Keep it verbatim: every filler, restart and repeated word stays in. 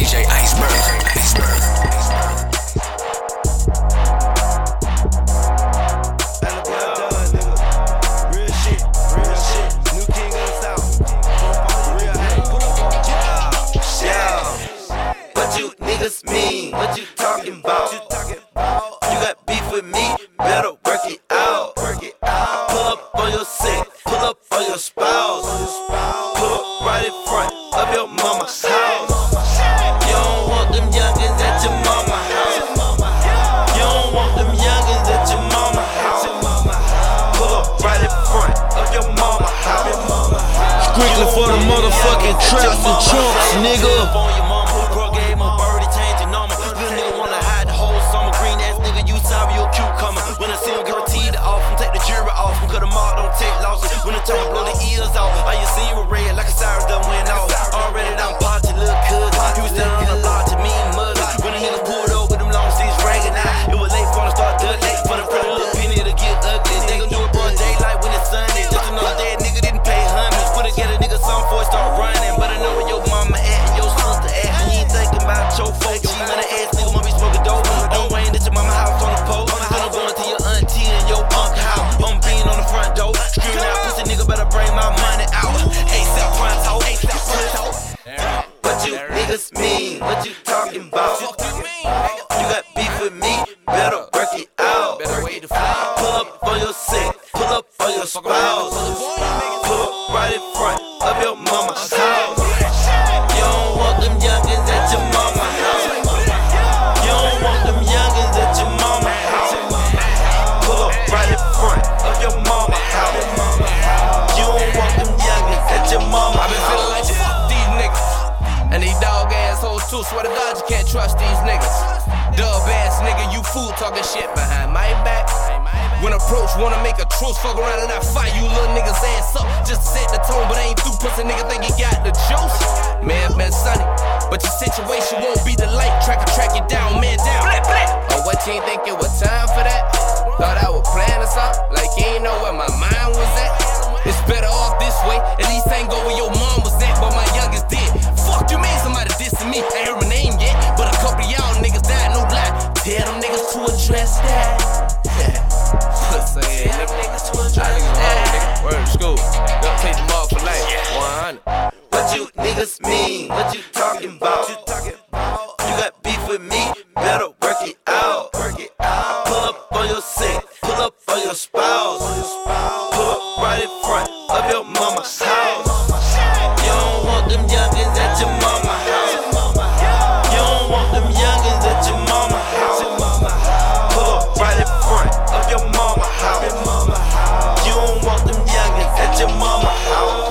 D J Iceberg. Iceberg. Niggas mean, what you talking about? You got beef with me, better work it out. Pull up on your set, pull up on your spouse. Pull up right in front of your mama's house. You don't want them youngins at your mama's house. You don't want them youngins at your mama's house. Pull up right in front of your mama's house. Strictly for the motherfucking traps and chumps, nigga. When I see him guaranteed off, and take the jury off, and cut them off, don't take losses. When the time blow the ears off, all you see was red like a siren done went off. Already done popped your little cousin. He was standing on the block to me and mother. When the niggas pulled up with them long sleeves ringing out, it was late for them to start dudley. For the pretty little penny to get ugly. They gon' do it broad daylight when it's sunny. Just another day a nigga didn't pay hundreds. Put to get a nigga some for it start running. But I know where your mama at and your sister at. And you ain't thinking about your folks. You when the ass nigga must be smoking dope. I'm waiting at your mama house on the post. Screaming out, pussy nigga better bring my money out. A$AP Pronto, A$AP Pronto. What you niggas mean? What you talking about? You got beef with me, better work it out. Pull up on your set, pull up on your spouse. Pull up right in front of your mama's house. You don't want them youngins at your mama's house. You don't want them youngins at your mama's house. Pull up right in front of your mama's house. You don't want them youngins at your mama's house. I been feeling like fuck these niggas. And these dog assholes too. Swear to God you can't trust these niggas. Dub ass nigga, you fool talking shit behind my back. When approach, wanna make a truce, fuck around and I fight you little niggas ass up. Just to set the tone, but I ain't through pussy nigga think he got the juice. Man, been sunny, but your situation won't be the light. Track or track you down, man down. Oh, what you ain't think it was time for that? Thought I was planning something, like you ain't know where my mind was at. It's better off this way, at least I ain't go where your mom was at, but my youngest did. Fuck you mean somebody dissing me, ain't heard my name yet, but a couple of y'all niggas died, no lie. Tell them niggas to address that. Pussy ass nigga. Niggas to address that. Word to school, don't take them off for life. one hundred. What you niggas mean? What you